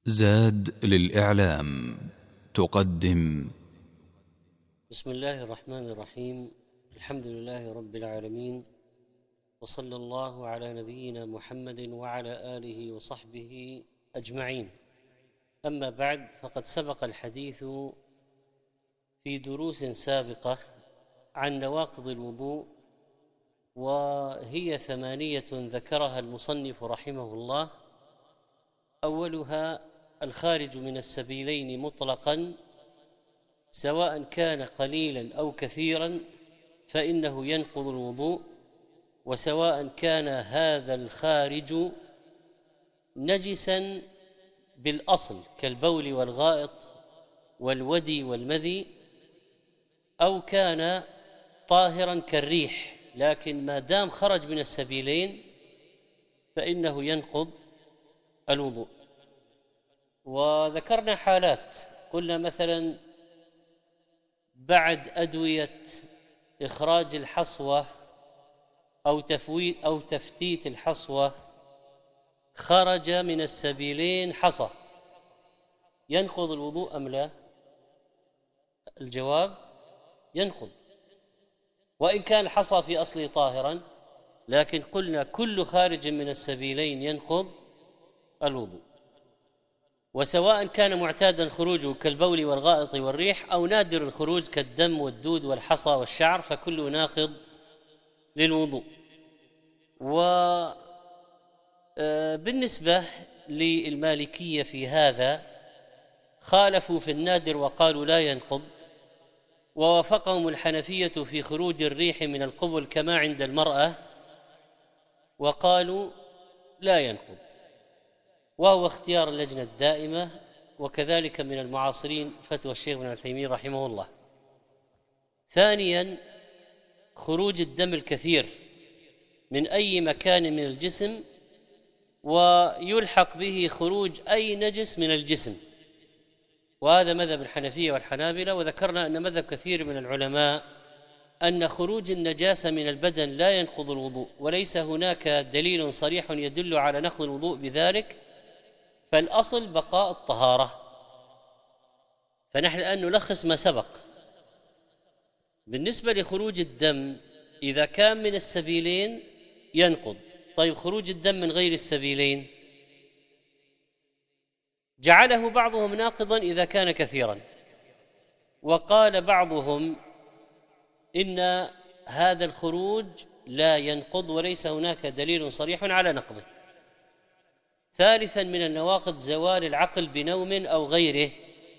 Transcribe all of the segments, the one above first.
زاد للإعلام تقدم. بسم الله الرحمن الرحيم. الحمد لله رب العالمين، وصلى الله على نبينا محمد وعلى آله وصحبه أجمعين. أما بعد، فقد سبق الحديث في دروس سابقة عن نواقض الوضوء، وهي 8 ذكرها المصنف رحمه الله. أولها الخارج من السبيلين مطلقا، سواء كان قليلا أو كثيرا فإنه ينقض الوضوء، وسواء كان هذا الخارج نجسا بالأصل كالبول والغائط والودي والمذي، أو كان طاهرا كالريح، لكن ما دام خرج من السبيلين فإنه ينقض الوضوء. وذكرنا حالات، قلنا مثلا بعد أدوية إخراج الحصوة أو تفتيت الحصوة خرج من السبيلين حصى، ينقض الوضوء أم لا؟ الجواب ينقض، وإن كان الحصى في أصله طاهرا، لكن قلنا كل خارج من السبيلين ينقض الوضوء، وسواء كان معتادا خروجه كالبول والغائط والريح، أو نادر الخروج كالدم والدود والحصى والشعر، فكله ناقض للوضوء. وبالنسبة للمالكية في هذا خالفوا في النادر وقالوا لا ينقض، ووافقهم الحنفية في خروج الريح من القبل كما عند المرأة وقالوا لا ينقض، وهو اختيار اللجنة الدائمة، وكذلك من المعاصرين فتوى الشيخ ابن عثيمين رحمه الله. ثانيا، خروج الدم الكثير من أي مكان من الجسم، ويلحق به خروج أي نجس من الجسم، وهذا مذهب الحنفية والحنابلة. وذكرنا أن مذهب كثير من العلماء أن خروج النجاسة من البدن لا ينقض الوضوء، وليس هناك دليل صريح يدل على نقض الوضوء بذلك، فالأصل بقاء الطهارة. فنحن الآن نلخص ما سبق. بالنسبة لخروج الدم إذا كان من السبيلين ينقض. طيب، خروج الدم من غير السبيلين جعله بعضهم ناقضا إذا كان كثيرا، وقال بعضهم إن هذا الخروج لا ينقض وليس هناك دليل صريح على نقضه. ثالثا، من النواقض زوال العقل بنوم أو غيره،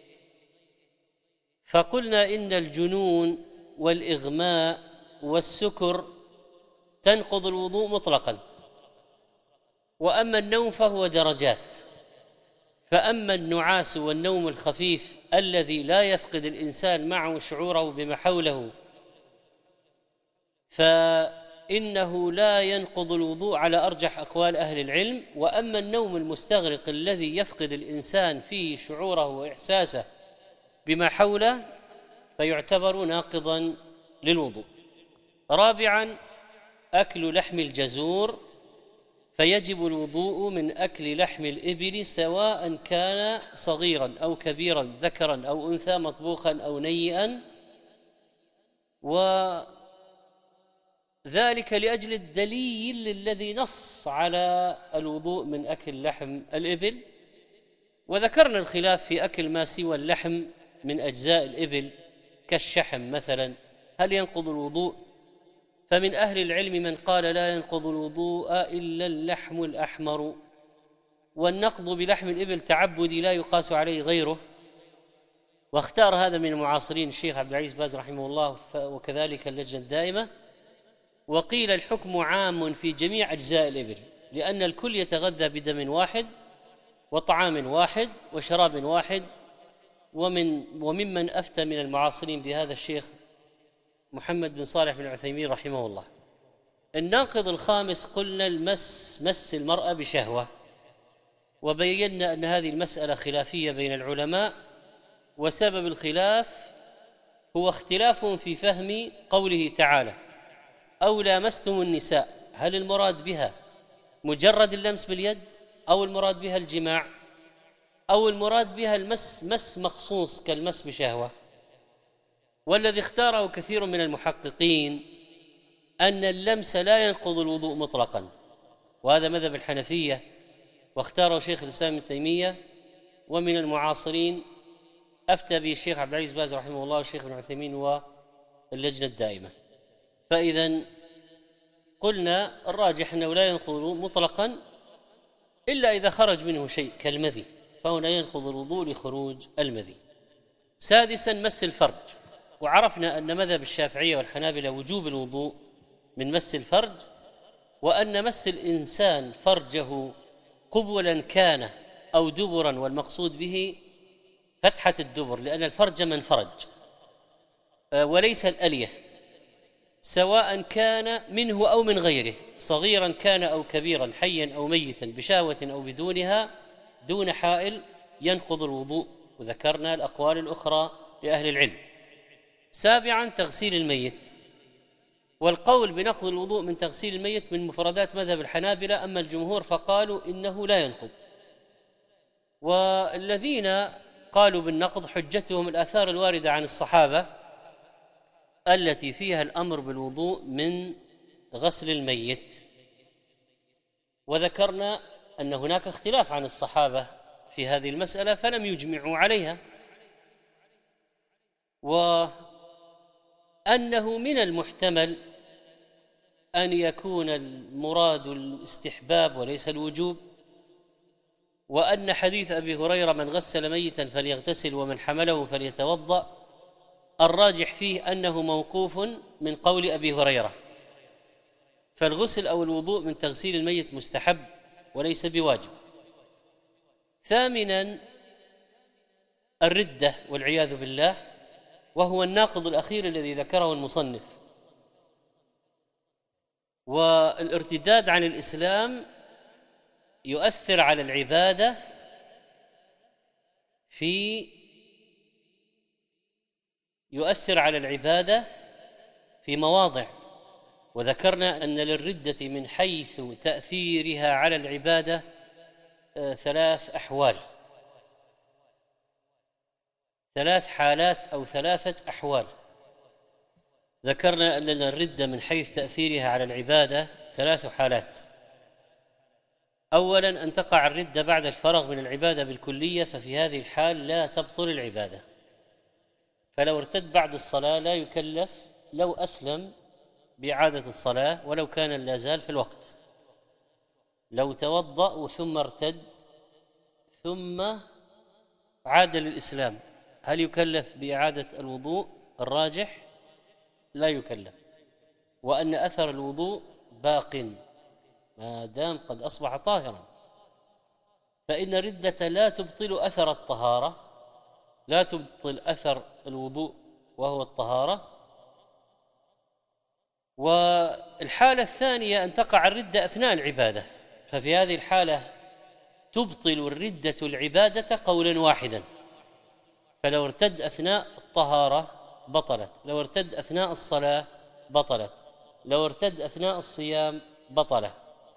فقلنا إن الجنون والإغماء والسكر تنقض الوضوء مطلقا، وأما النوم فهو درجات. فأما النعاس والنوم الخفيف الذي لا يفقد الإنسان معه شعوره بما حوله فإنه لا ينقض الوضوء على أرجح أقوال أهل العلم. وأما النوم المستغرق الذي يفقد الإنسان فيه شعوره وإحساسه بما حوله فيعتبر ناقضا للوضوء. رابعا، أكل لحم الجزور، فيجب الوضوء من أكل لحم الإبل سواء كان صغيرا أو كبيرا، ذكرا أو أنثى، مطبوخا أو نيئا، وذلك لأجل الدليل الذي نص على الوضوء من أكل لحم الإبل. وذكرنا الخلاف في أكل ما سوى اللحم من أجزاء الإبل كالشحم مثلا، هل ينقض الوضوء؟ فمن أهل العلم من قال لا ينقض الوضوء إلا اللحم الأحمر، والنقض بلحم الإبل تعبدي لا يقاس عليه غيره. واختار هذا من المعاصرين الشيخ عبد العزيز باز رحمه الله، وكذلك اللجنة الدائمة. وقيل الحكم عام في جميع أجزاء الإبل، لأن الكل يتغذى بدم واحد وطعام واحد وشراب واحد. وممن أفتى من المعاصرين بهذا الشيخ محمد بن صالح بن عثيمين رحمه الله. الناقض الخامس قلنا مس المرأة بشهوة، وبينا أن هذه المسألة خلافية بين العلماء، وسبب الخلاف هو اختلاف في فهم قوله تعالى أو لامستم النساء، هل المراد بها مجرد اللمس باليد أو المراد بها الجماع؟ أو المراد بها المس مس مخصوص كالمس بشهوة. والذي اختاره كثير من المحققين أن اللمس لا ينقض الوضوء مطلقا، وهذا مذهب الحنفية، واختاره شيخ الإسلام ابن تيمية. ومن المعاصرين أفتى به الشيخ عبد العزيز باز رحمه الله والشيخ ابن عثيمين واللجنة الدائمة. فإذا قلنا الراجح أنه لا ينقض مطلقا إلا إذا خرج منه شيء كالمذي، فهنا ينقض الوضوء لخروج المذي. سادسا مس الفرج، وعرفنا أن مذهب الشافعية والحنابلة وجوب الوضوء من مس الفرج، وأن مس الإنسان فرجه قبلا كان أو دبرا، والمقصود به فتحة الدبر، لأن الفرج من فرج وليس الألية، سواء كان منه أو من غيره، صغيرا كان أو كبيرا، حيا أو ميتا، بشهوة أو بدونها، دون حائل، ينقض الوضوء. وذكرنا الأقوال الأخرى لأهل العلم. سابعا تغسيل الميت، والقول بنقض الوضوء من تغسيل الميت من مفردات مذهب الحنابلة، أما الجمهور فقالوا إنه لا ينقض. والذين قالوا بالنقض حجتهم الآثار الواردة عن الصحابة التي فيها الأمر بالوضوء من غسل الميت. وذكرنا أن هناك اختلاف عن الصحابة في هذه المسألة فلم يجمعوا عليها، وأنه من المحتمل أن يكون المراد الاستحباب وليس الوجوب، وأن حديث أبي هريرة من غسل ميتا فليغتسل ومن حمله فليتوضأ الراجح فيه أنه موقوف من قول أبي هريرة، فالغسل أو الوضوء من تغسيل الميت مستحب وليس بواجب. ثامنا الردة والعياذ بالله، وهو الناقض الأخير الذي ذكره المصنف. والارتداد عن الإسلام يؤثر على العبادة في مواضع، وذكرنا أن للردة من حيث تأثيرها على العبادة 3 أحوال، 3 حالات أو 3 أحوال. ذكرنا أن الردة من حيث تأثيرها على العبادة 3 حالات. أولا أن تقع الردة بعد الفرغ من العبادة بالكلية، ففي هذه الحال لا تبطل العبادة، فلو ارتد بعد الصلاة لا يكلف لو أسلم بإعادة الصلاة ولو كان لا زال في الوقت. لو توضأ ثم ارتد ثم عاد للإسلام هل يكلف بإعادة الوضوء؟ الراجح لا يكلف، وأن أثر الوضوء باق ما دام قد أصبح طاهرا، فإن الردة لا تبطل أثر الطهارة، لا تبطل أثر الوضوء وهو الطهارة. والحالة الثانية أن تقع الردة أثناء العبادة، ففي هذه الحالة تبطل الردة العبادة قولا واحدا، فلو ارتد أثناء الطهارة بطلت، لو ارتد أثناء الصلاة بطلت، لو ارتد أثناء الصيام بطل.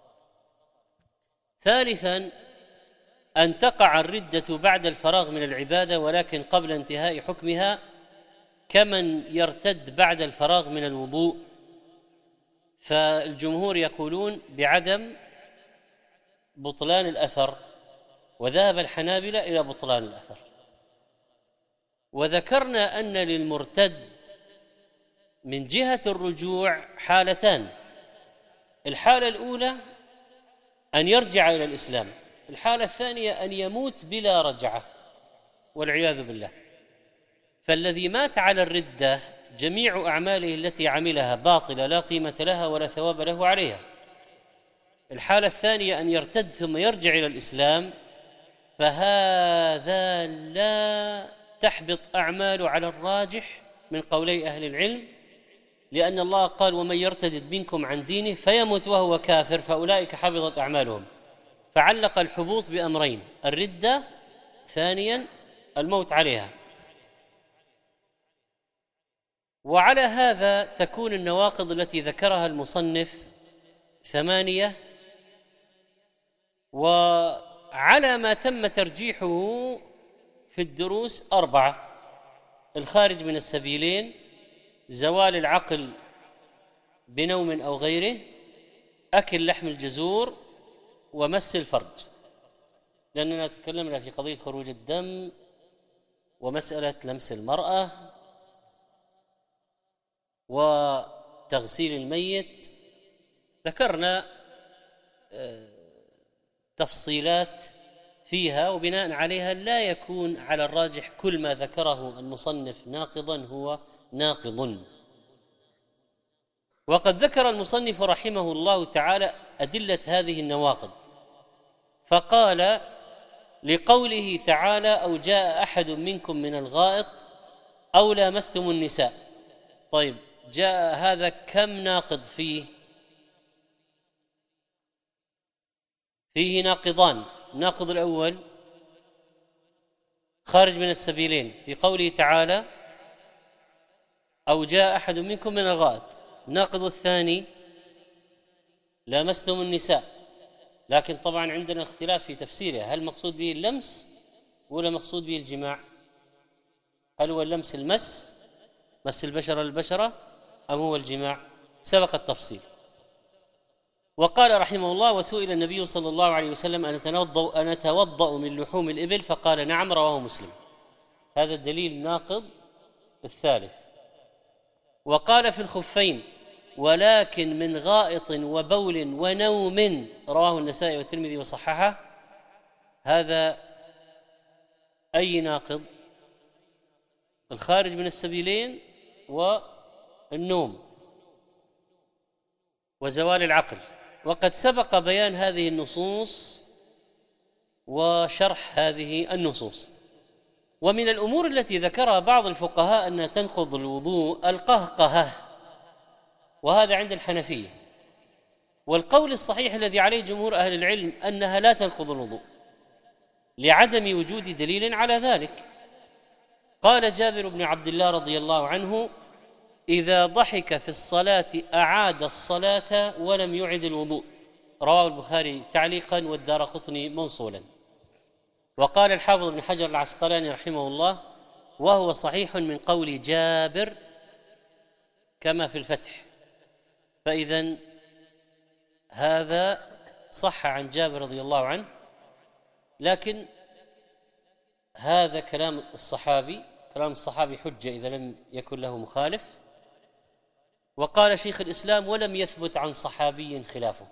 ثالثا أن تقع الردة بعد الفراغ من العبادة ولكن قبل انتهاء حكمها، كمن يرتد بعد الفراغ من الوضوء، فالجمهور يقولون بعدم بطلان الأثر، وذهب الحنابلة إلى بطلان الأثر. وذكرنا أن للمرتد من جهة الرجوع حالتان، الحالة الأولى أن يرجع إلى الإسلام، الحالة الثانية أن يموت بلا رجعة والعياذ بالله. فالذي مات على الردة جميع أعماله التي عملها باطلة لا قيمة لها ولا ثواب له عليها. الحالة الثانية أن يرتد ثم يرجع إلى الإسلام، فهذا لا تحبط أعماله على الراجح من قولي أهل العلم، لأن الله قال ومن يرتد منكم عن دينه فيمت وهو كافر فأولئك حبطت أعمالهم، فعلق الحبوط بأمرين: الردة، ثانيا الموت عليها. وعلى هذا تكون النواقض التي ذكرها المصنف 8، وعلى ما تم ترجيحه في الدروس 4: الخارج من السبيلين، زوال العقل بنوم أو غيره، أكل لحم الجزور، ومس الفرج. لأننا تكلمنا في قضية خروج الدم ومسألة لمس المرأة وتغسيل الميت، ذكرنا تفصيلات فيها، وبناء عليها لا يكون على الراجح كل ما ذكره المصنف ناقضا هو ناقض. وقد ذكر المصنف رحمه الله تعالى أدلة هذه النواقض، فقال: لقوله تعالى: أو جاء أحد منكم من الغائط أو لامستم النساء. طيب، جاء هذا كم ناقض فيه ناقضان. الناقض الأول خارج من السبيلين في قوله تعالى: أو جاء أحد منكم من الغائط. الناقض الثاني لامستم النساء، لكن طبعا عندنا اختلاف في تفسيره، هل مقصود به اللمس ولا مقصود به الجماع؟ هل هو اللمس مس البشرة للبشرة، أم هو الجماع؟ سبق التفصيل. وقال رحمه الله: وسئل النبي صلى الله عليه وسلم: أن أتوضأ من لحوم الإبل؟ فقال: نعم، رواه مسلم. هذا الدليل الناقض الثالث. وقال في الخفين: ولكن من غائط وبول ونوم، رواه النسائي والترمذي وصححه. هذا أي ناقض؟ الخارج من السبيلين والنوم وزوال العقل. وقد سبق بيان هذه النصوص وشرح هذه النصوص. ومن الأمور التي ذكرها بعض الفقهاء أنها تنقض الوضوء القهقهة، وهذا عند الحنفية. والقول الصحيح الذي عليه جمهور أهل العلم أنها لا تنقض الوضوء لعدم وجود دليل على ذلك. قال جابر بن عبد الله رضي الله عنه: إذا ضحك في الصلاة أعاد الصلاة ولم يعد الوضوء، رواه البخاري تعليقا والدارقطني موصولا. وقال الحافظ بن حجر العسقلاني رحمه الله: وهو صحيح من قول جابر كما في الفتح. فإذن هذا صح عن جابر رضي الله عنه، لكن هذا كلام الصحابي حجة إذا لم يكن له مخالف. وقال شيخ الإسلام: ولم يثبت عن صحابي خلافه،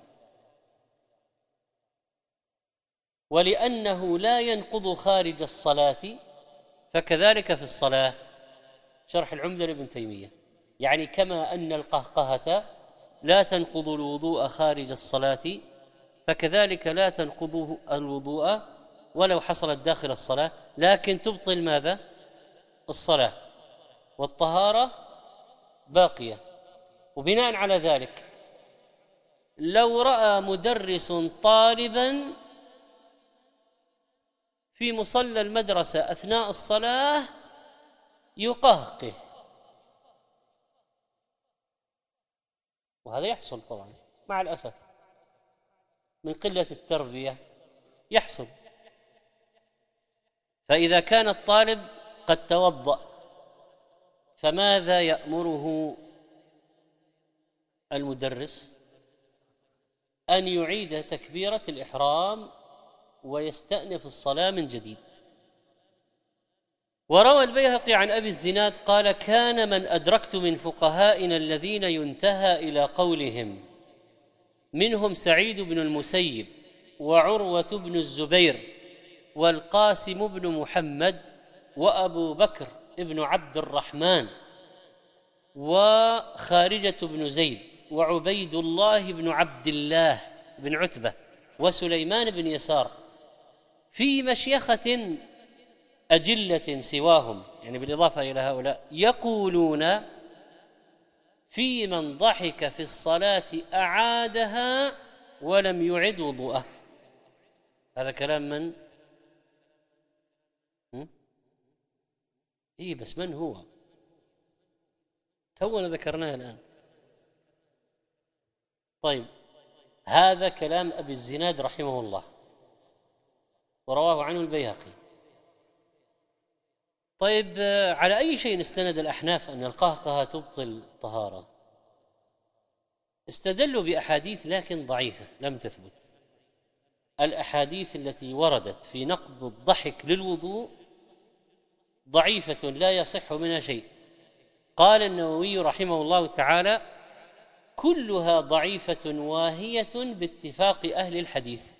ولأنه لا ينقض خارج الصلاة فكذلك في الصلاة. شرح العمدة لابن تيمية. يعني كما أن القهقهة لا تنقض الوضوء خارج الصلاة، فكذلك لا تنقض الوضوء ولو حصلت داخل الصلاة، لكن تبطل ماذا؟ الصلاة، والطهارة باقية. وبناء على ذلك لو رأى مدرس طالبا في مصلى المدرسة أثناء الصلاة يقهقه، وهذا يحصل طبعا مع الأسف من قلة التربية يحصل. فإذا كان الطالب قد توضأ، فماذا يأمره المدرس؟ أن يعيد تكبيرة الإحرام ويستأنف الصلاة من جديد. وروى البيهقي عن أبي الزناد قال: كان من أدركت من فقهائنا الذين ينتهى إلى قولهم منهم سعيد بن المسيب وعروة بن الزبير والقاسم بن محمد وأبو بكر بن عبد الرحمن وخارجة بن زيد وعبيد الله بن عبد الله بن عتبة وسليمان بن يسار في مشيخة أجلة سواهم، يعني بالإضافة إلى هؤلاء، يقولون في من ضحك في الصلاة أعادها ولم يعد وضوءه. هذا كلام من؟ بس من هو؟ تونا ذكرناه الآن. طيب، هذا كلام أبي الزناد رحمه الله. ورواه عنه البيهقي. طيب، على أي شيء استند الأحناف أن القهقه تبطل الطهارة؟ استدلوا بأحاديث لكن ضعيفة لم تثبت. الأحاديث التي وردت في نقض الضحك للوضوء ضعيفة لا يصح منها شيء. قال النووي رحمه الله تعالى: كلها ضعيفة واهية باتفاق أهل الحديث.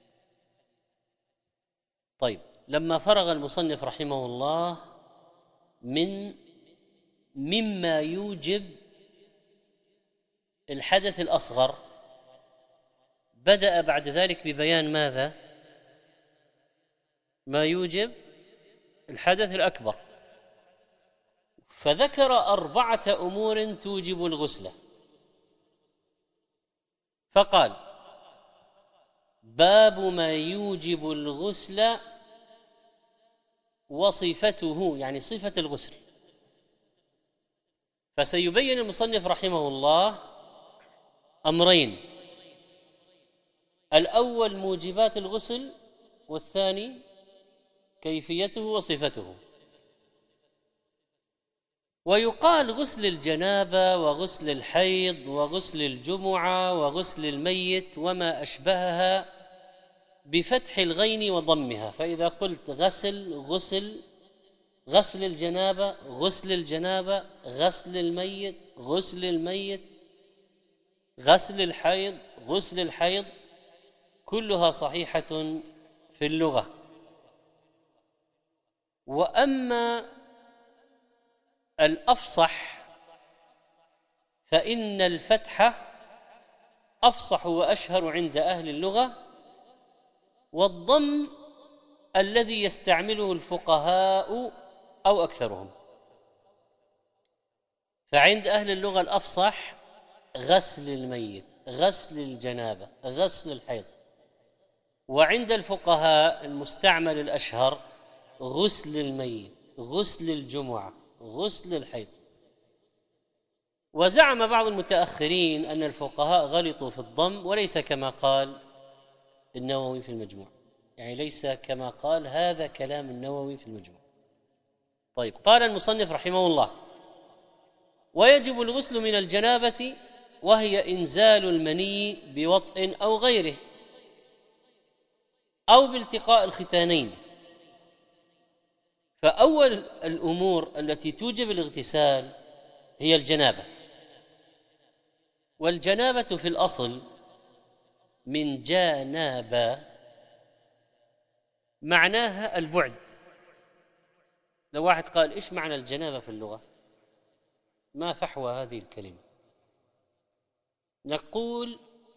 طيب، لما فرغ المصنف رحمه الله مما يوجب الحدث الأصغر، بدأ بعد ذلك ببيان ماذا؟ ما يوجب الحدث الأكبر، فذكر 4 أمور توجب الغسل، فقال: باب ما يوجب الغسل وصفته، يعني صفة الغسل. فسيبين المصنف رحمه الله أمرين: الأول موجبات الغسل، والثاني كيفيته وصفته. ويقال غسل الجنابة وغسل الحيض وغسل الجمعة وغسل الميت وما أشبهها بفتح الغين وضمها. فإذا قلت غسل الجنابة، غسل الجنابة، غسل الميت، غسل الميت، غسل الحيض، غسل الحيض، كلها صحيحة في اللغة. وأما الأفصح فإن الفتح أفصح وأشهر عند أهل اللغة، والضم الذي يستعمله الفقهاء أو أكثرهم. فعند أهل اللغة الأفصح غسل الميت، غسل الجنابة، غسل الحيض. وعند الفقهاء المستعمل الأشهر غسل الميت، غسل الجمعة، غسل الحيض. وزعم بعض المتأخرين أن الفقهاء غلطوا في الضم، وليس كما قال النووي في المجموع، يعني ليس كما قال، هذا كلام النووي في المجموع. طيب، قال المصنف رحمه الله: ويجب الغسل من الجنابة، وهي إنزال المني بوطء أو غيره، أو بالتقاء الختانين. فأول الأمور التي توجب الاغتسال هي الجنابة، والجنابة في الأصل من جانب، معناها البعد. لو واحد قال: إيش معنى الجنابة في اللغة؟ ما فحوى هذه الكلمة؟ نقول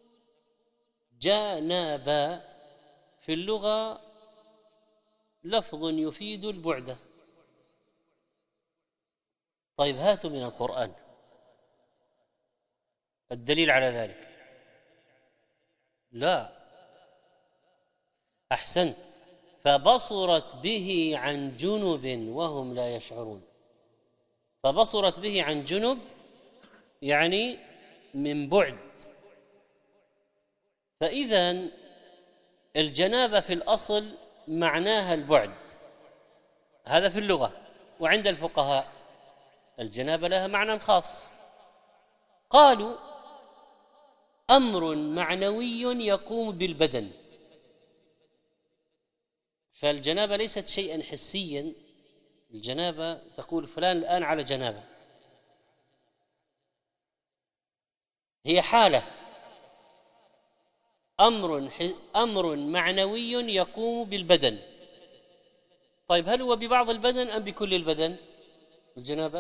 جانب في اللغة لفظ يفيد البعد. طيب، هاتوا من القرآن الدليل على ذلك. لا، أحسنت، فبصرت به عن جنب وهم لا يشعرون. فبصرت به عن جنب يعني من بعد. فإذن الجنابة في الأصل معناها البعد، هذا في اللغة. وعند الفقهاء الجنابة لها معنى خاص، قالوا: أمر معنوي يقوم بالبدن. فالجنابة ليست شيئا حسيا. الجنابة تقول فلان الآن على جنابة، هي حالة، أمر معنوي يقوم بالبدن. طيب، هل هو ببعض البدن أم بكل البدن؟ الجنابة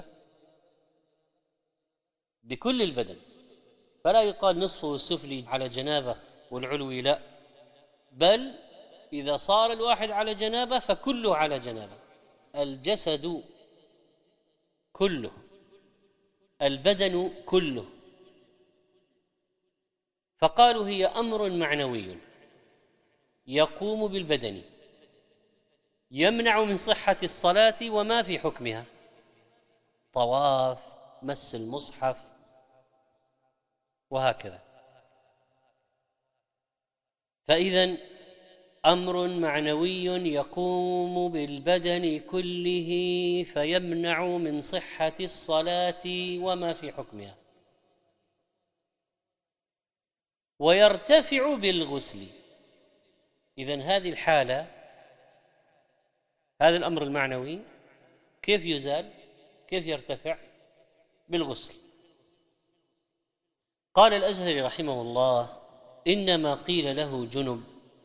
بكل البدن، فلا يقال نصفه السفلي على جنابة والعلوي، لا، بل إذا صار الواحد على جنابة فكله على جنابة، الجسد كله، البدن كله. فقالوا هي أمر معنوي يقوم بالبدن يمنع من صحة الصلاة وما في حكمها، طواف، مس المصحف، وهكذا. فإذن أمر معنوي يقوم بالبدن كله فيمنع من صحة الصلاة وما في حكمها، ويرتفع بالغسل. إذن هذه الحالة، هذا الأمر المعنوي كيف يزال؟ كيف يرتفع؟ بالغسل. قال الأزهري رحمه الله: إنما قيل له جنب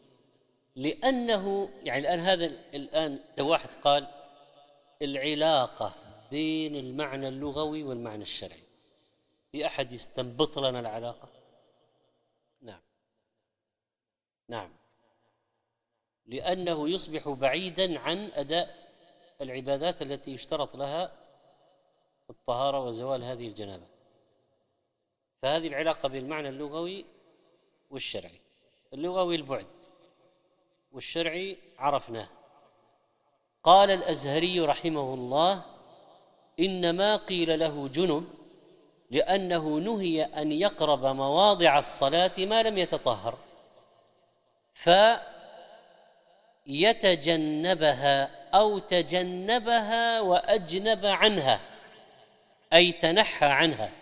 لأنه، يعني الآن لو واحد قال العلاقة بين المعنى اللغوي والمعنى الشرعي، في أحد يستنبط لنا العلاقة؟ نعم، لأنه يصبح بعيدا عن أداء العبادات التي يشترط لها الطهارة وزوال هذه الجنابة. فهذه العلاقة بين المعنى اللغوي والشرعي، اللغوي البعد والشرعي عرفناه. قال الأزهري رحمه الله: إنما قيل له جنب لأنه نهي أن يقرب مواضع الصلاة ما لم يتطهر، فيتجنبها أو تجنبها وأجنب عنها، أي تنحى عنها.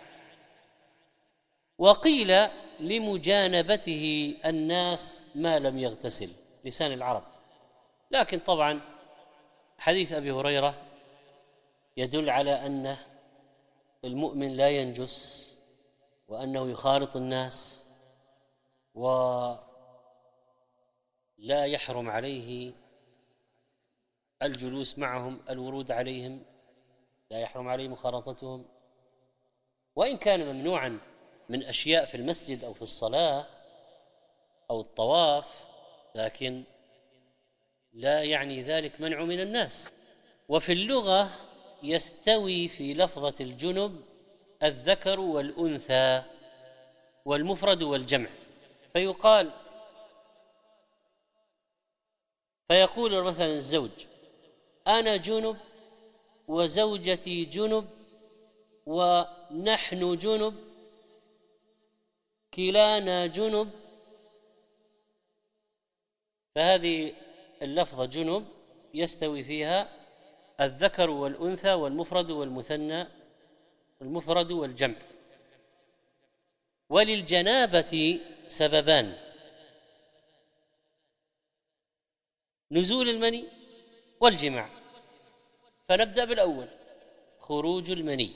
وقيل لمجانبته الناس ما لم يغتسل، لسان العرب. لكن طبعا حديث أبي هريرة يدل على أن المؤمن لا ينجس، وأنه يخالط الناس، ولا يحرم عليه الجلوس معهم، الورود عليهم، لا يحرم عليه مخالطتهم، وإن كان ممنوعا من أشياء في المسجد أو في الصلاة أو الطواف، لكن لا يعني ذلك منع من الناس. وفي اللغة يستوي في لفظة الجنب الذكر والأنثى والمفرد والجمع، فيقول مثلا الزوج: أنا جنب وزوجتي جنب ونحن جنب، كلانا جنب. فهذه اللفظة جنب يستوي فيها الذكر والأنثى والمفرد والمثنى، المفرد والجمع. وللجنابة سببان: نزول المني والجماع. فنبدأ بالأول، خروج المني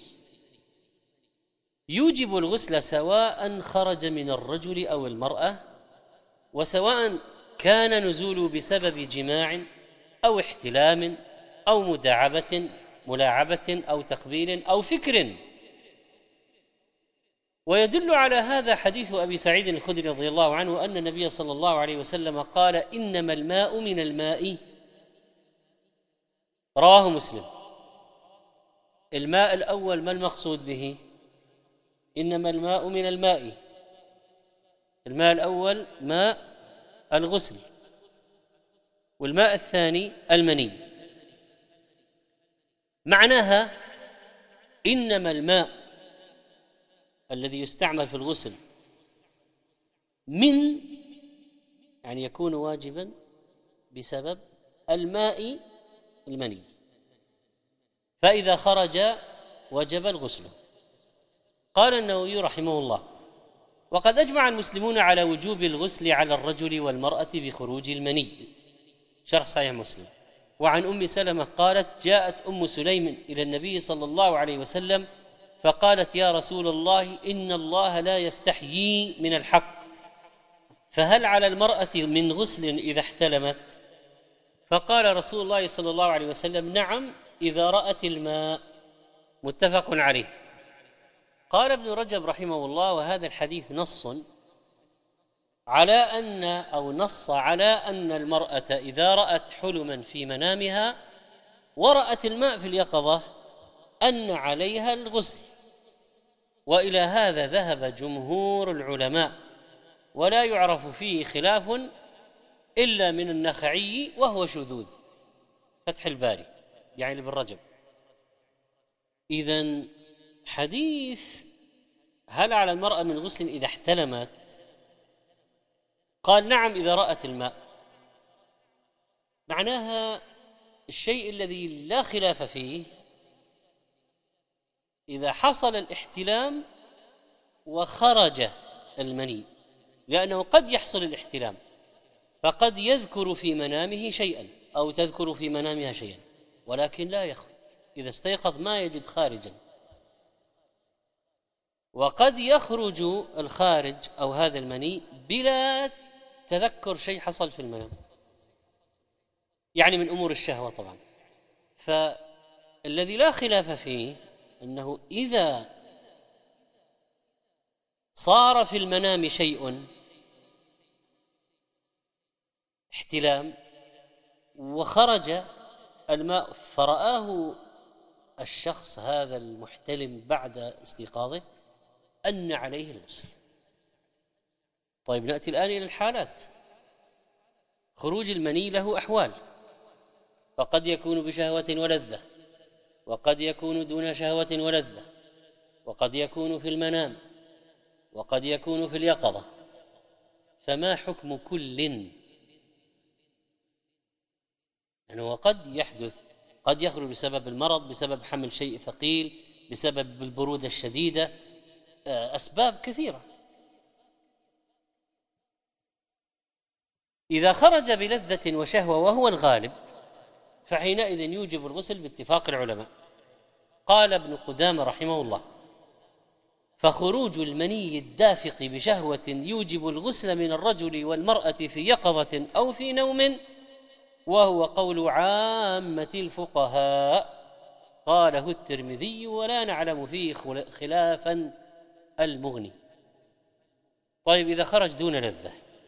يوجب الغسل سواء خرج من الرجل أو المرأة، وسواء كان نزوله بسبب جماع أو احتلام أو ملاعبة أو تقبيل أو فكر. ويدل على هذا حديث أبي سعيد الخدري رضي الله عنه أن النبي صلى الله عليه وسلم قال: إنما الماء من الماء. رواه مسلم. الماء الأول ما المقصود به؟ إنما الماء من الماء. الماء الأول ماء الغسل، والماء الثاني المني. معناها إنما الماء الذي يستعمل في الغسل من، يعني يكون واجبا بسبب الماء المني، فإذا خرج وجب الغسل. قال النووي رحمه الله: وقد أجمع المسلمون على وجوب الغسل على الرجل والمرأة بخروج المني. شرح صحيح مسلم. وعن أم سلمة قالت: جاءت أم سليم إلى النبي صلى الله عليه وسلم فقالت: يا رسول الله، إن الله لا يستحيي من الحق، فهل على المرأة من غسل إذا احتلمت؟ فقال رسول الله صلى الله عليه وسلم: نعم، إذا رأت الماء. متفق عليه. قال ابن رجب رحمه الله: وهذا الحديث نص على أن المرأة إذا رأت حلما في منامها ورأت الماء في اليقظة أن عليها الغسل. وإلى هذا ذهب جمهور العلماء، ولا يعرف فيه خلاف إلا من النخعي وهو شذوذ. فتح الباري يعني لابن رجب. إذن حديث هل على المرأة من غسل إذا احتلمت؟ قال: نعم، إذا رأت الماء. معناها الشيء الذي لا خلاف فيه إذا حصل الاحتلام وخرج المني، لأنه قد يحصل الاحتلام فقد يذكر في منامه شيئا أو تذكر في منامها شيئا ولكن لا يخرج، إذا استيقظ ما يجد خارجا. وقد يخرج الخارج أو هذا المني بلا تذكر شيء حصل في المنام، يعني من أمور الشهوة طبعا. فالذي لا خلاف فيه أنه إذا صار في المنام شيء احتلام وخرج الماء فرآه الشخص هذا المحتلم بعد استيقاظه أن عليه الغسل. طيب نأتي الآن إلى الحالات. خروج المني له أحوال، فقد يكون بشهوة ولذة، وقد يكون دون شهوة ولذة، وقد يكون في المنام، وقد يكون في اليقظة. فما حكم كل؟ يعني وقد يحدث، قد يخرج بسبب المرض، بسبب حمل شيء ثقيل، بسبب البرودة الشديدة، أسباب كثيرة. إذا خرج بلذة وشهوة وهو الغالب فحينئذ يوجب الغسل باتفاق العلماء. قال ابن قدامة رحمه الله: فخروج المني الدافق بشهوة يوجب الغسل من الرجل والمرأة في يقظة أو في نوم، وهو قول عامة الفقهاء، قاله الترمذي ولا نعلم فيه خلافا المغني. طيب إذا خرج دون لذة،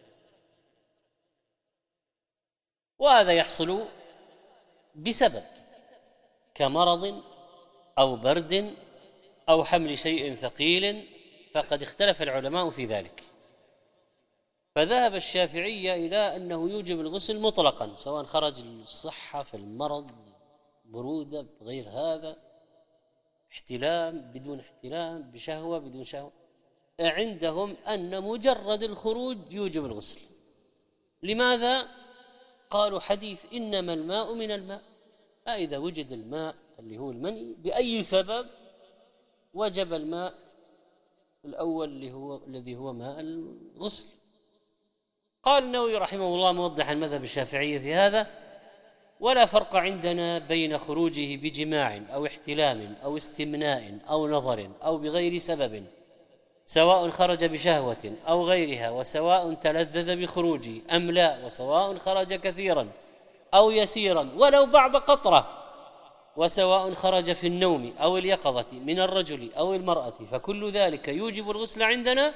وهذا يحصل بسبب كمرض أو برد أو حمل شيء ثقيل، فقد اختلف العلماء في ذلك. فذهب الشافعية إلى أنه يوجب الغسل مطلقا، سواء خرج الصحة في المرض، برودة بغير هذا، احتلام بدون احتلام، بشهوة بدون شهوة، عندهم أن مجرد الخروج يوجب الغسل. لماذا؟ قالوا حديث إنما الماء من الماء، إذا وجد الماء اللي هو المني بأي سبب وجب الماء الأول الذي هو ماء الغسل. قال النووي رحمه الله موضحا مذهب الشافعية في هذا: ولا فرق عندنا بين خروجه بجماع أو احتلام أو استمناء أو نظر أو بغير سبب، سواء خرج بشهوة أو غيرها، وسواء تلذذ بخروجه أم لا، وسواء خرج كثيرا أو يسيرا ولو بعض قطرة، وسواء خرج في النوم أو اليقظة من الرجل أو المرأة، فكل ذلك يوجب الغسل عندنا.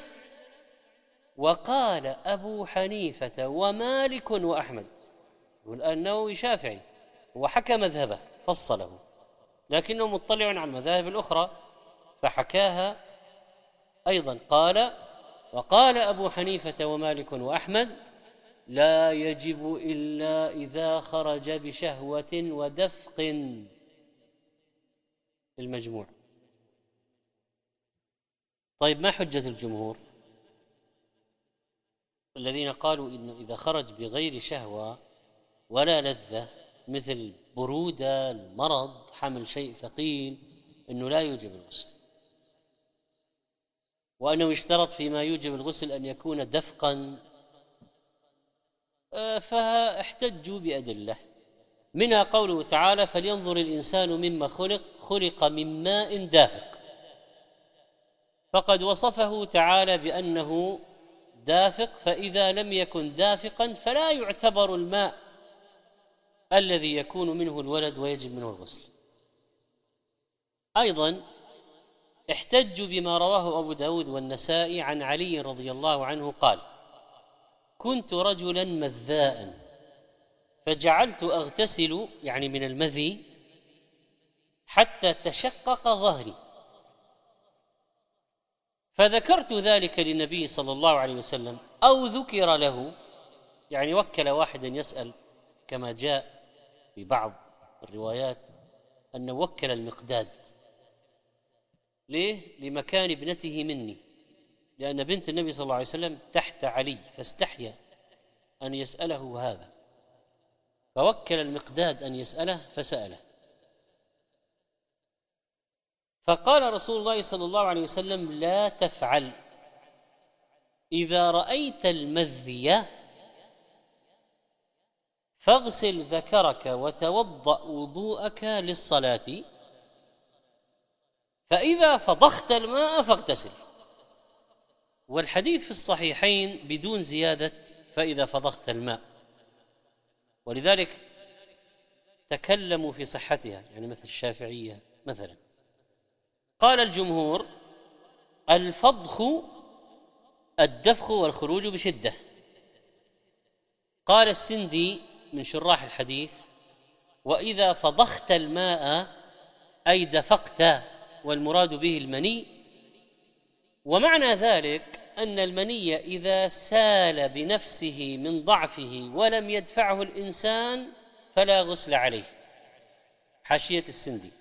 وقال أبو حنيفة ومالك وأحمد، والآن النووي شافعي وحكى مذهبه فصله، لكنه مطلع على المذاهب الأخرى فحكاها أيضا. قال: وقال أبو حنيفة ومالك وأحمد: لا يجب إلا إذا خرج بشهوة ودفق. المجموع. طيب ما حجة الجمهور الذين قالوا إنه إذا خرج بغير شهوة ولا لذة، مثل برودة، المرض، حمل شيء ثقيل، إنه لا يوجب الغسل، وأنه يشترط فيما يوجب الغسل أن يكون دفقا؟ فاحتجوا بأدلة، منها قوله تعالى: فلينظر الإنسان مما خلق من ماء دافق، فقد وصفه تعالى بأنه دافق، فإذا لم يكن دافقا فلا يعتبر الماء الذي يكون منه الولد ويجب منه الغسل. أيضا احتجوا بما رواه أبو داود والنسائي عن علي رضي الله عنه قال: كنت رجلا مذاء فجعلت أغتسل، يعني من المذي، حتى تشقق ظهري، فذكرت ذلك للنبي صلى الله عليه وسلم، أو ذكر له، يعني وكل واحدا يسأل، كما جاء في بعض الروايات أنه وكل المقداد. ليه؟ لمكان ابنته مني، لأن بنت النبي صلى الله عليه وسلم تحت علي، فاستحيا أن يسأله هذا. فوكل المقداد أن يسأله فسأله، فقال رسول الله صلى الله عليه وسلم: لا تفعل، إذا رأيت المذي فاغسل ذكرك وتوضأ وضوءك للصلاة، فإذا فضخت الماء فاغتسل. والحديث في الصحيحين بدون زيادة فإذا فضخت الماء، ولذلك تكلموا في صحتها، يعني مثل الشافعية مثلا. قال الجمهور: الفضخ الدفخ والخروج بشدة. قال السندي من شراح الحديث: وإذا فضخت الماء أي دفقت، والمراد به المني، ومعنى ذلك أن المني إذا سال بنفسه من ضعفه ولم يدفعه الإنسان فلا غسل عليه. حاشية السندي.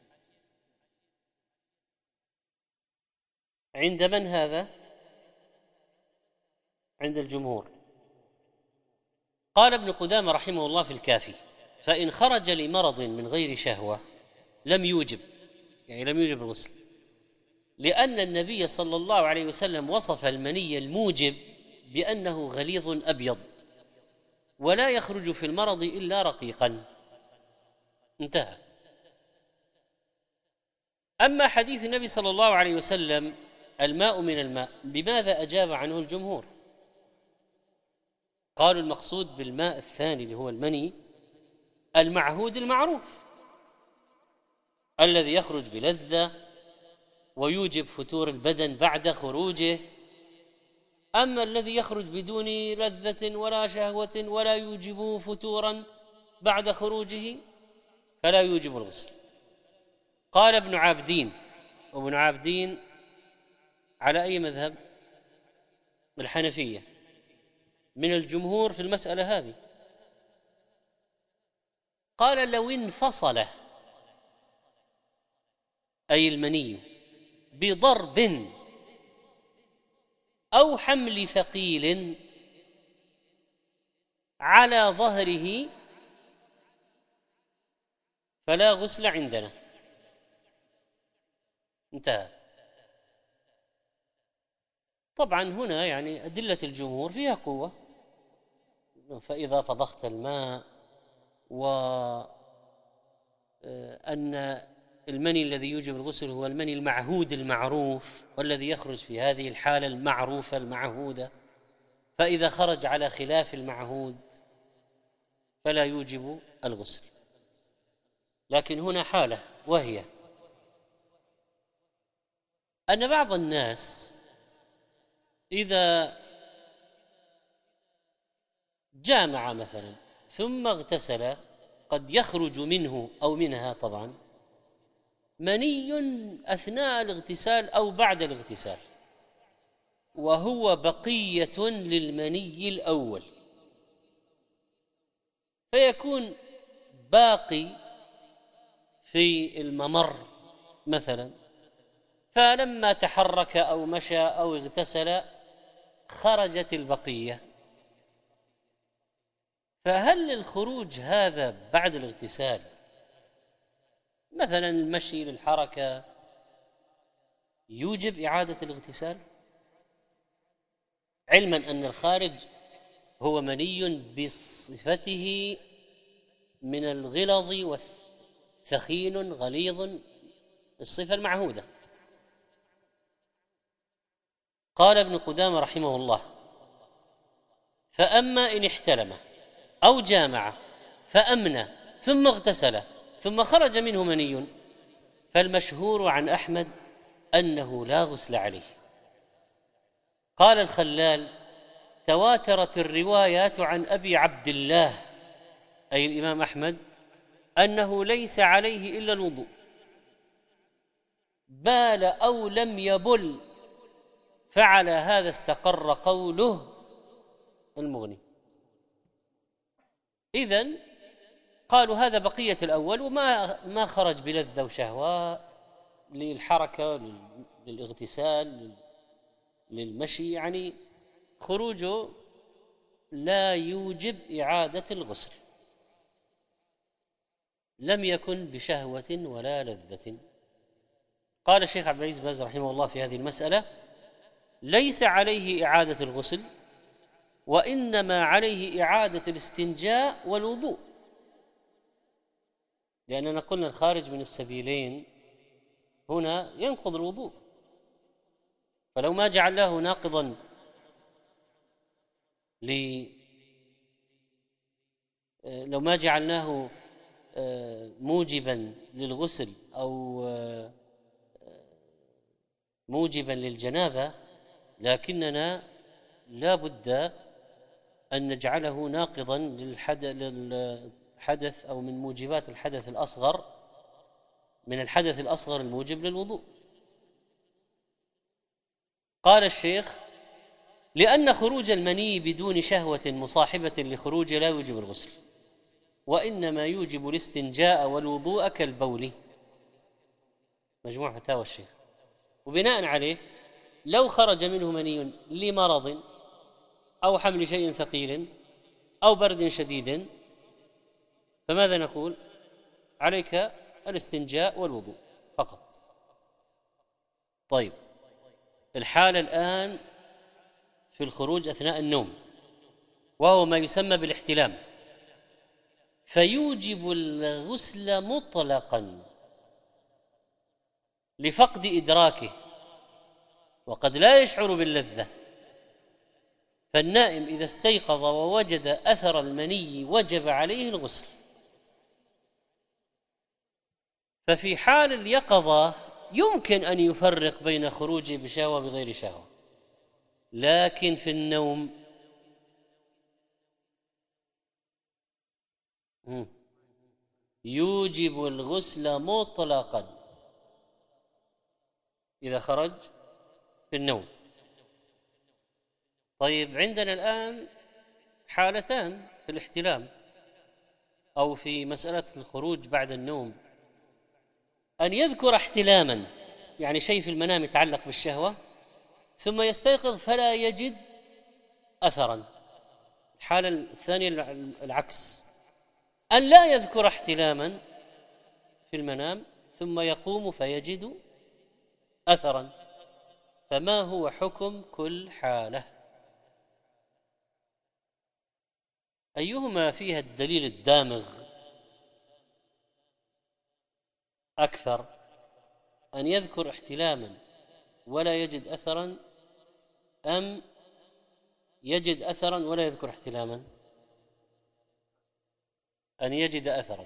عند من هذا؟ عند الجمهور. قال ابن قدامة رحمه الله في الكافي: فإن خرج لمرض من غير شهوة لم يوجب، يعني لم يوجب الغسل، لأن النبي صلى الله عليه وسلم وصف المني الموجب بأنه غليظ أبيض ولا يخرج في المرض إلا رقيقا. انتهى. أما حديث النبي صلى الله عليه وسلم الماء من الماء، بماذا أجاب عنه الجمهور؟ قالوا المقصود بالماء الثاني اللي هو المني المعهود المعروف الذي يخرج بلذة ويوجب فتور البدن بعد خروجه. أما الذي يخرج بدون لذة ولا شهوة ولا يوجب فتورا بعد خروجه فلا يوجب الغسل. قال ابن عابدين، وابن عابدين على أي مذهب؟ الحنفية، من الجمهور في المسألة هذه. قال: لو انفصل أي المني بضرب أو حمل ثقيل على ظهره فلا غسل عندنا. انتهى. طبعا هنا يعني أدلة الجمهور فيها قوة، فإذا فضخت الماء، وأن المني الذي يوجب الغسل هو المني المعهود المعروف والذي يخرج في هذه الحالة المعروفة المعهودة، فإذا خرج على خلاف المعهود فلا يوجب الغسل. لكن هنا حالة، وهي أن بعض الناس إذا جامع مثلا ثم اغتسل قد يخرج منه أو منها طبعا مني أثناء الاغتسال أو بعد الاغتسال، وهو بقية للمني الأول، فيكون باقي في الممر مثلا، فلما تحرك أو مشى أو اغتسل خرجت البقية. فهل الخروج هذا بعد الاغتسال، مثلا المشي للحركة، يوجب إعادة الاغتسال، علما أن الخارج هو مني بصفته من الغلظ والثخين غليظ، الصفة المعهودة؟ قال ابن قدامة رحمه الله: فأما إن احتلم أو جامع فأمنى ثم اغتسل ثم خرج منه مني فالمشهور عن أحمد أنه لا غسل عليه. قال الخلال: تواترت الروايات عن أبي عبد الله أي الإمام أحمد أنه ليس عليه إلا الوضوء، بال أو لم يبل، فعلى هذا استقر قوله المغني. إذن قالوا هذا بقية الأول، وما خرج بلذة وشهوة للحركة للاغتسال للمشي، يعني خروجه لا يوجب إعادة الغسل. لم يكن بشهوة ولا لذة. قال الشيخ عبد العزيز باز رحمه الله في هذه المسألة: ليس عليه إعادة الغسل، وإنما عليه إعادة الاستنجاء والوضوء، لأننا قلنا الخارج من السبيلين هنا ينقض الوضوء، فلو ما جعلناه ناقضا لو ما جعلناه موجبا للغسل أو موجبا للجنابة، لكننا لا بد أن نجعله ناقضا للحدث أو من موجبات الحدث الأصغر، من الحدث الأصغر الموجب للوضوء. قال الشيخ: لأن خروج المني بدون شهوة مصاحبة لخروجه لا يوجب الغسل، وإنما يوجب الاستنجاء والوضوء كالبول. مجموع فتاوى الشيخ. وبناء عليه لو خرج منه مني لمرض أو حمل شيء ثقيل أو برد شديد، فماذا نقول؟ عليك الاستنجاء والوضوء فقط. طيب، الحالة الآن في الخروج أثناء النوم، وهو ما يسمى بالاحتلام، فيوجب الغسل مطلقا لفقد إدراكه، وقد لا يشعر باللذة. فالنائم إذا استيقظ ووجد أثر المني وجب عليه الغسل. ففي حال اليقظة يمكن أن يفرق بين خروجه بشهوة وبغير شهوة، لكن في النوم يوجب الغسل مطلقا إذا خرج في النوم. طيب، عندنا الآن حالتان في الاحتلام أو في مسألة الخروج بعد النوم: أن يذكر احتلاما، يعني شيء في المنام يتعلق بالشهوة، ثم يستيقظ فلا يجد أثرا. الحالة الثانية العكس، أن لا يذكر احتلاما في المنام ثم يقوم فيجد أثرا. فما هو حكم كل حالة؟ أيهما فيها الدليل الدامغ أكثر؟ أن يذكر احتلاما ولا يجد أثرا، أم يجد أثرا ولا يذكر احتلاما؟ أن يجد أثرا.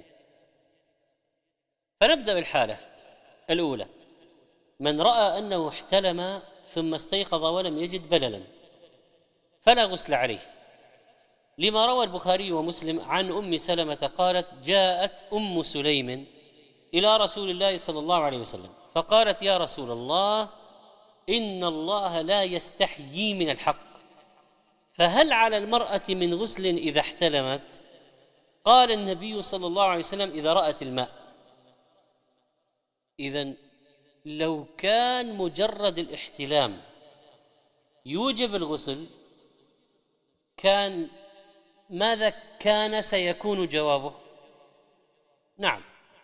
فنبدأ بالحالة الأولى: من رأى أنه احتلم ثم استيقظ ولم يجد بللا فلا غسل عليه، لما روى البخاري ومسلم عن أم سلمة قالت: جاءت أم سليم إلى رسول الله صلى الله عليه وسلم فقالت: يا رسول الله، إن الله لا يستحيي من الحق، فهل على المرأة من غسل إذا احتلمت؟ قال النبي صلى الله عليه وسلم: إذا رأت الماء. إذن لو كان مجرد الاحتلام يوجب الغسل، ماذا كان سيكون جوابه؟ نعم.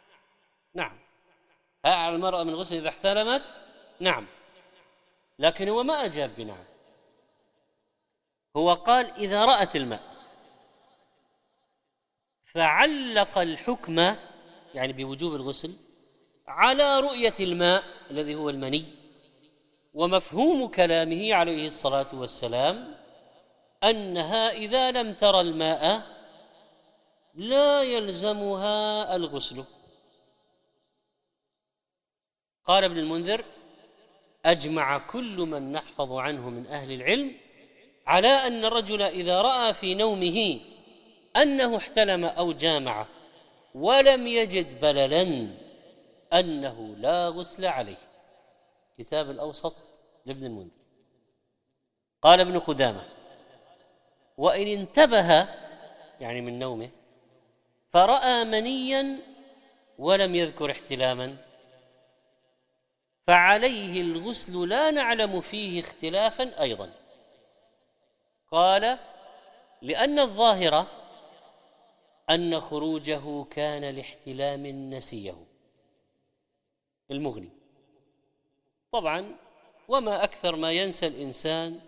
هل على المرأة من غسل إذا احتلمت؟ نعم. لكن هو ما أجاب بنعم، هو قال: إذا رأت الماء. فعلق الحكم يعني بوجوب الغسل على رؤية الماء الذي هو المني، ومفهوم كلامه عليه الصلاة والسلام أنها إذا لم ترى الماء لا يلزمها الغسل. قال ابن المنذر: أجمع كل من نحفظ عنه من أهل العلم على أن الرجل إذا رأى في نومه أنه احتلم أو جامع ولم يجد بللا أنه لا غسل عليه. كتاب الأوسط لابن المنذر. قال ابن قدامة: وإن انتبه يعني من نومه فرأى منيا ولم يذكر احتلاما فعليه الغسل، لا نعلم فيه اختلافا أيضا. قال: لأن الظاهرة أن خروجه كان لاحتلام نسيه، المغني. طبعا وما أكثر ما ينسى الإنسان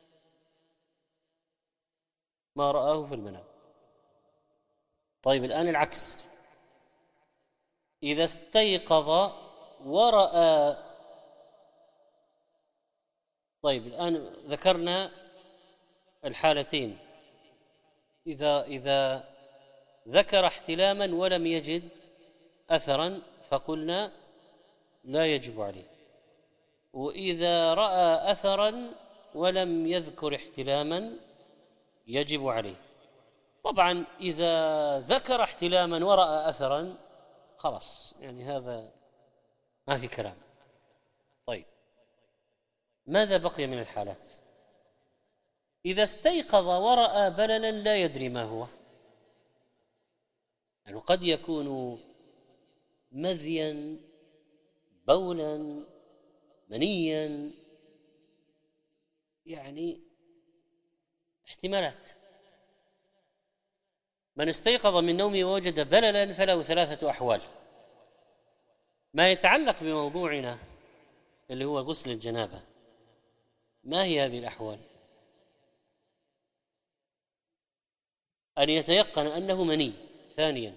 ما رآه في المنام. طيب الآن العكس، إذا استيقظ ورأى، طيب الآن ذكرنا الحالتين، إذا ذكر احتلاما ولم يجد أثرا فقلنا لا يجب عليه، وإذا رأى أثرا ولم يذكر احتلاما يجب عليه. طبعا إذا ذكر احتلاما ورأى أثرا خلاص، يعني هذا ما في كلام. طيب ماذا بقي من الحالات؟ إذا استيقظ ورأى بللا لا يدري ما هو، يعني قد يكون مذيا، بولا، منيا، يعني احتمالات. من استيقظ من نومه ووجد بللا فله 3 أحوال. ما يتعلق بموضوعنا اللي هو غسل الجنابة، ما هي هذه الأحوال؟ أن يتيقن أنه مني، ثانيا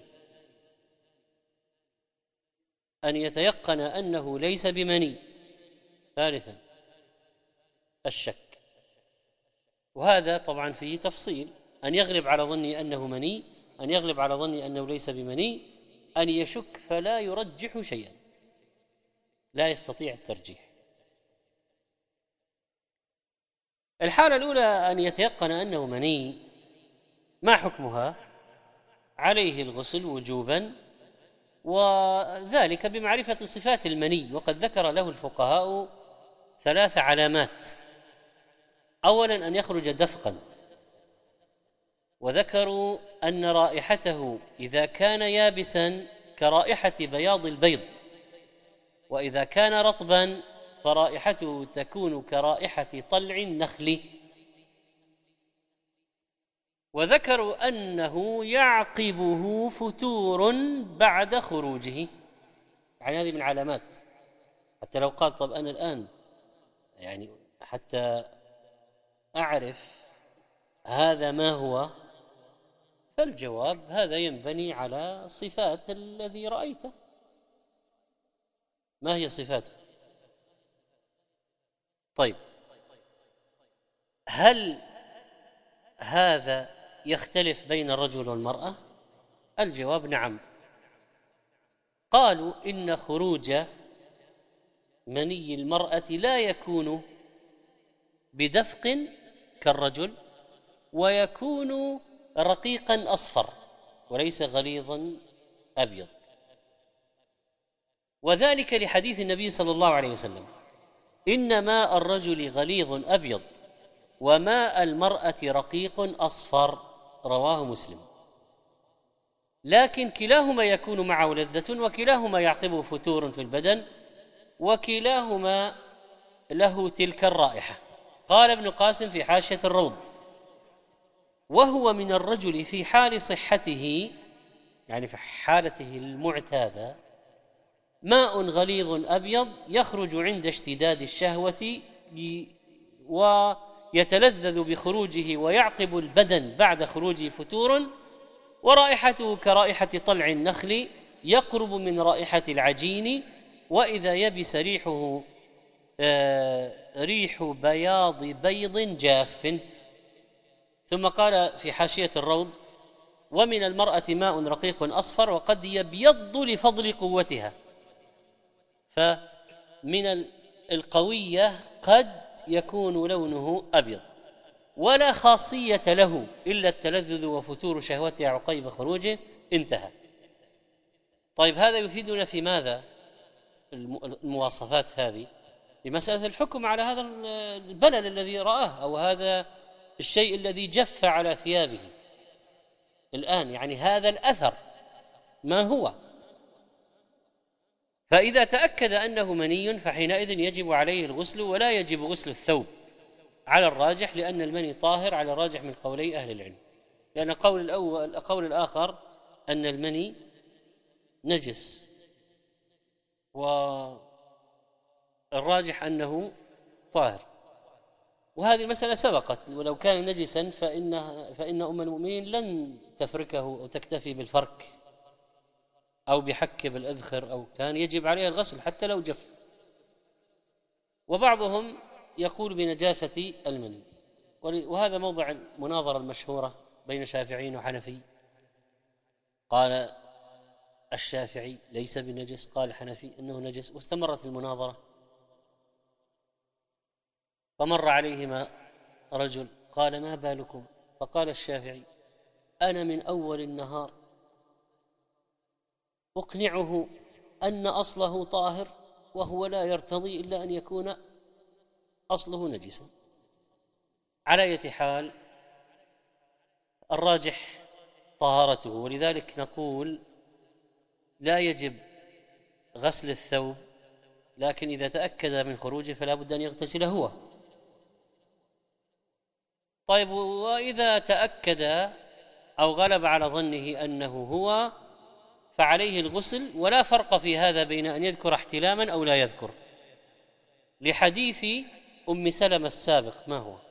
أن يتيقن أنه ليس بمني، ثالثا الشك. وهذا طبعا فيه تفصيل، أن يغلب على ظني أنه مني، أن يغلب على ظني أنه ليس بمني، أن يشك فلا يرجح شيئا، لا يستطيع الترجيح. الحالة الأولى أن يتيقن أنه مني، ما حكمها؟ عليه الغسل وجوبا، وذلك بمعرفة صفات المني، وقد ذكر له الفقهاء 3 علامات. أولا أن يخرج دفقا، وذكروا أن رائحته إذا كان يابسا كرائحة بياض البيض، وإذا كان رطبا فرائحته تكون كرائحة طلع النخل. وذكروا أنه يعقبه فتور بعد خروجه، يعني هذه من العلامات. حتى لو قال طب أنا الآن يعني حتى أعرف هذا ما هو، فالجواب هذا ينبني على صفات الذي رأيته. ما هي صفاته؟ طيب هل هذا يختلف بين الرجل والمرأة؟ الجواب نعم. قالوا إن خروج مني المرأة لا يكون بدفق كالرجل، ويكون رقيقا أصفر وليس غليظا أبيض، وذلك لحديث النبي صلى الله عليه وسلم: إن ماء الرجل غليظ أبيض وماء المرأة رقيق أصفر، رواه مسلم. لكن كلاهما يكون معه لذة، وكلاهما يعقبه فتور في البدن، وكلاهما له تلك الرائحة. قال ابن قاسم في حاشية الروض: وهو من الرجل في حال صحته، يعني في حالته المعتادة، ماء غليظ أبيض يخرج عند اشتداد الشهوة ويتلذذ بخروجه، ويعقب البدن بعد خروجه فتور، ورائحته كرائحة طلع النخل يقرب من رائحة العجين، وإذا يبس ريحه ريح بياض بيض جاف. ثم قال في حاشية الروض: ومن المرأة ماء رقيق أصفر وقد يبيض لفضل قوتها. فمن القوية قد يكون لونه أبيض، ولا خاصية له إلا التلذذ وفتور شهوتها عقيب خروجه، انتهى. طيب هذا يفيدنا في ماذا؟ المواصفات هذه بمسألة الحكم على هذا البلل الذي رآه، أو هذا الشيء الذي جف على ثيابه الآن، يعني هذا الأثر ما هو. فإذا تأكد أنه مني فحينئذ يجب عليه الغسل، ولا يجب غسل الثوب على الراجح، لأن المني طاهر على الراجح من قولي أهل العلم، لأن القول الأول القول الآخر أن المني نجس، والراجح أنه طاهر. وهذه المسألة سبقت، ولو كان نجسا فإن أم المؤمنين لن تفركه أو تكتفي بالفرك أو بحك بالأذخر، أو كان يجب عليها الغسل حتى لو جف. وبعضهم يقول بنجاسة المني، وهذا موضع المناظرة المشهورة بين شافعي وحنفي. قال الشافعي ليس بنجس، قال الحنفي إنه نجس، واستمرت المناظرة. فمر عليهما رجل قال ما بالكم؟ فقال الشافعي أنا من أول النهار أقنعه أن أصله طاهر وهو لا يرتضي إلا أن يكون أصله نجسا. على أية حال الراجح طهارته، ولذلك نقول لا يجب غسل الثوب، لكن إذا تأكد من خروجه فلا بد أن يغتسل هو. طيب، وإذا تأكد أو غلب على ظنه أنه هو فعليه الغسل، ولا فرق في هذا بين أن يذكر احتلاما أو لا يذكر، لحديث أم سلمة السابق ما هو؟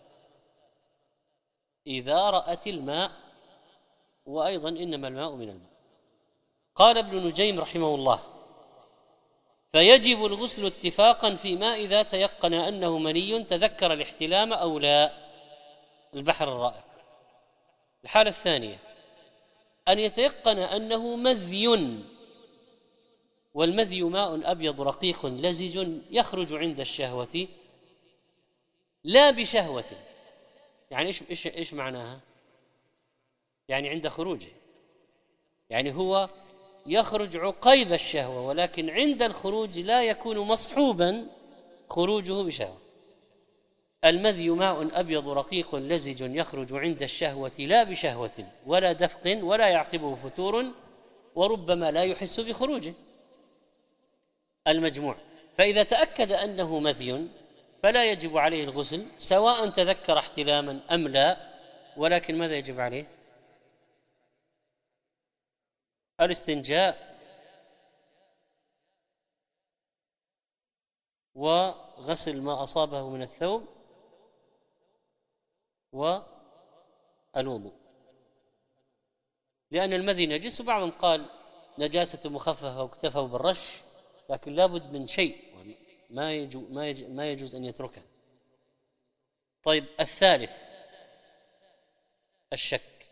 إذا رأت الماء، وأيضا إنما الماء من الماء. قال ابن نجيم رحمه الله فيجب الغسل اتفاقا فيما إذا تيقن أنه مني تذكر الاحتلام أو لا. البحر الرائق. الحالة الثانية أن يتيقن أنه مذي، والمذي ماء أبيض رقيق لزج يخرج عند الشهوة لا بشهوة. يعني إيش معناها؟ يعني عند خروجه، يعني هو يخرج عقيب الشهوة، ولكن عند الخروج لا يكون مصحوبا خروجه بشهوة. المذي ماء أبيض رقيق لزج يخرج عند الشهوة لا بشهوة ولا دفق ولا يعقبه فتور، وربما لا يحس بخروجه. المجموع. فإذا تأكد أنه مذي فلا يجب عليه الغسل سواء تذكر احتلاما أم لا، ولكن ماذا يجب عليه؟ الاستنجاء وغسل ما أصابه من الثوب والوضوء، لأن المذي نجس. وبعضهم قال نجاسة مخففة واكتفوا بالرش، لكن لابد من شيء ما يجوز أن يتركه. طيب، الثالث الشك،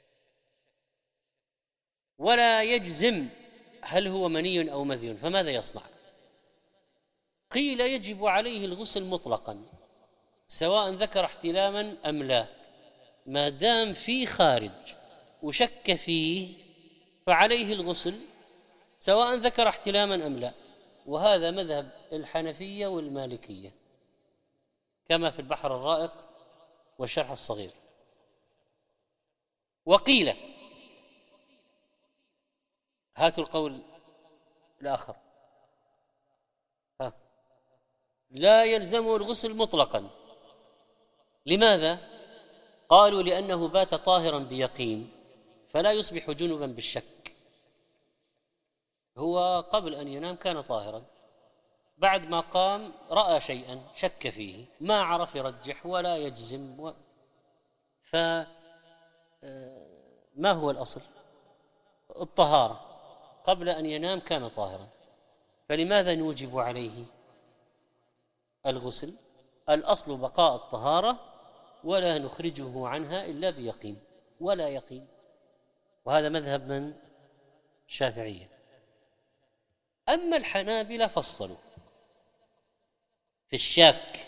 ولا يجزم هل هو مني أو مذي، فماذا يصنع؟ قيل يجب عليه الغسل مطلقا سواء ذكر احتلاما أم لا، ما دام في خارج وشك فيه فعليه الغسل سواء ذكر احتلاما أم لا. وهذا مذهب الحنفية والمالكية كما في البحر الرائق والشرح الصغير. وقيل، هاتوا القول الآخر، لا يلزمه الغسل مطلقا. لماذا؟ قالوا لأنه بات طاهرا بيقين فلا يصبح جنبا بالشك. هو قبل أن ينام كان طاهرا، بعد ما قام رأى شيئا شك فيه، ما عرف يرجح ولا يجزم فما هو الأصل؟ الطهارة. قبل أن ينام كان طاهرا، فلماذا نوجب عليه الغسل؟ الأصل بقاء الطهارة ولا نخرجه عنها إلا بيقين ولا يقين. وهذا مذهب من؟ الشافعية. أما الحنابلة فصلوا في الشاك،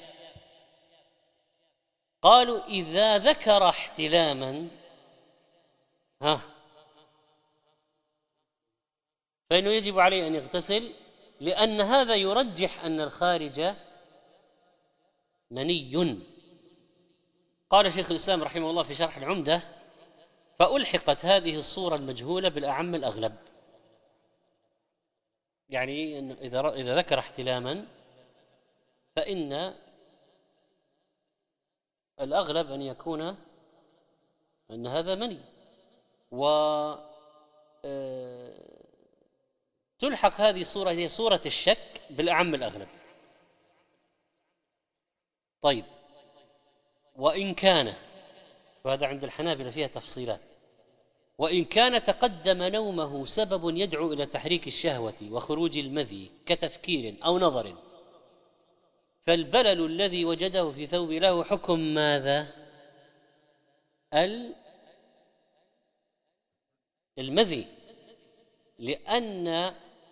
قالوا إذا ذكر احتلاما فإنه يجب عليه أن يغتسل، لأن هذا يرجح أن الخارج مني. قال شيخ الإسلام رحمه الله في شرح العمدة فألحقت هذه الصورة المجهولة بالأعم الأغلب، يعني إن إذا ذكر احتلاما فإن الأغلب أن يكون أن هذا مني. تلحق هذه الصورة هي صورة الشك بالأعم الأغلب. طيب، وإن كان، وهذا عند الحنابلة فيها تفصيلات، وإن كان تقدم نومه سبب يدعو إلى تحريك الشهوة وخروج المذي كتفكير أو نظر، فالبلل الذي وجده في ثوب له حكم ماذا؟ المذي، لأن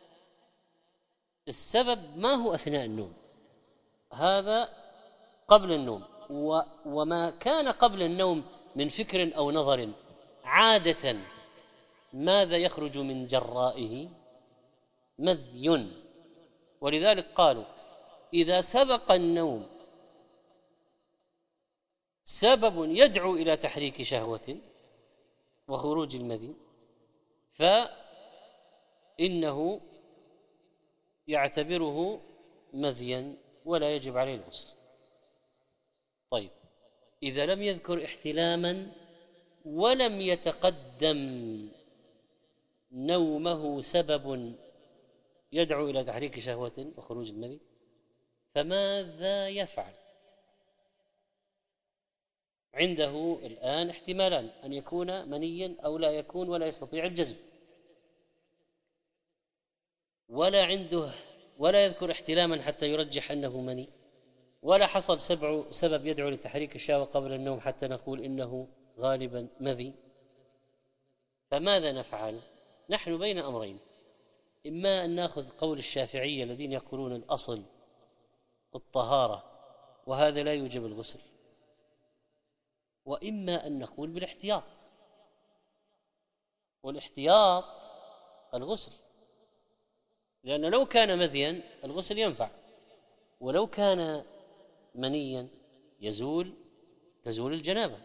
السبب ما هو أثناء النوم، هذا قبل النوم، وما كان قبل النوم من فكر أو نظر عادة ماذا يخرج من جرائه؟ مذي. ولذلك قالوا إذا سبق النوم سبب يدعو إلى تحريك شهوة وخروج المذي فإنه يعتبره مذيا ولا يجب عليه الغسل. طيب، إذا لم يذكر احتلاما ولم يتقدم نومه سبب يدعو إلى تحريك شهوة وخروج المذي، فماذا يفعل؟ عنده الآن احتمالان، أن يكون منيا أو لا يكون، ولا يستطيع الجزم، ولا عنده ولا يذكر احتلاما حتى يرجح أنه مني، ولا حصل سبب يدعو لتحريك الشهوة قبل النوم حتى نقول إنه غالبا مذي. فماذا نفعل؟ نحن بين أمرين، إما أن نأخذ قول الشافعية الذين يقولون الأصل الطهارة وهذا لا يوجب الغسل، وإما أن نقول بالاحتياط، والاحتياط الغسل، لأن لو كان مذيا الغسل ينفع، ولو كان منيا تزول الجنابة.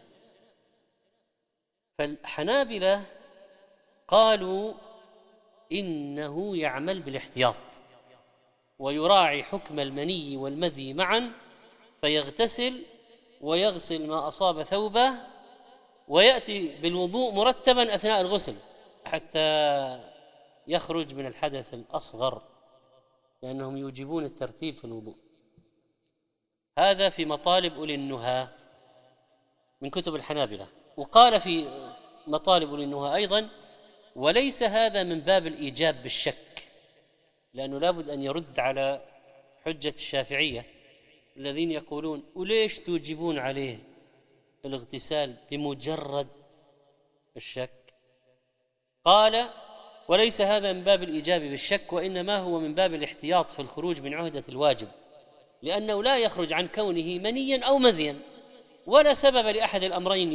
فالحنابلة قالوا إنه يعمل بالاحتياط ويراعي حكم المني والمذي معا، فيغتسل ويغسل ما أصاب ثوبه ويأتي بالوضوء مرتبا أثناء الغسل حتى يخرج من الحدث الأصغر، لأنهم يوجبون الترتيب في الوضوء. هذا في مطالب أولي النهى من كتب الحنابلة. وقال في مطالب أولي النهى أيضا وليس هذا من باب الإيجاب بالشك، لأنه لابد أن يرد على حجة الشافعية الذين يقولون وليش توجبون عليه الاغتسال بمجرد الشك؟ قال وليس هذا من باب الإيجاب بالشك، وإنما هو من باب الاحتياط في الخروج من عهدة الواجب، لأنه لا يخرج عن كونه منيا أو مذيا، ولا سبب لأحد الأمرين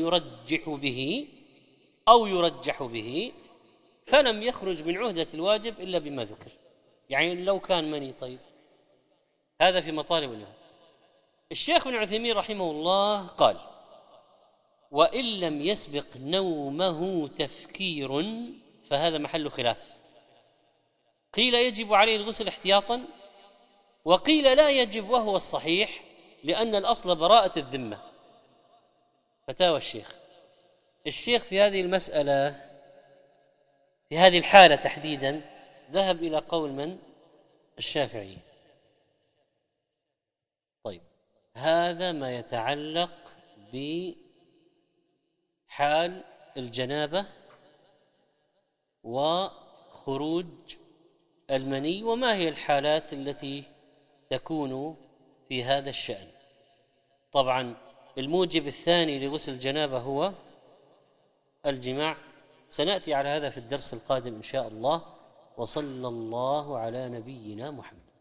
يرجح به، فلم يخرج من عهدة الواجب إلا بما ذكر. يعني لو كان مني طيب. هذا في مطالب النهى. الشيخ ابن عثيمين رحمه الله قال وإن لم يسبق نومه تفكير فهذا محل خلاف، قيل يجب عليه الغسل احتياطا، وقيل لا يجب وهو الصحيح، لأن الأصل براءة الذمة. فتاوى الشيخ في هذه المسألة في هذه الحالة تحديدا ذهب إلى قول من؟ الشافعي. طيب، هذا ما يتعلق بحال الجنابة وخروج المني، وما هي الحالات التي تكون في هذا الشأن. طبعا الموجب الثاني لغسل الجنابة هو الجماع، سنأتي على هذا في الدرس القادم إن شاء الله. وصلى الله على نبينا محمد.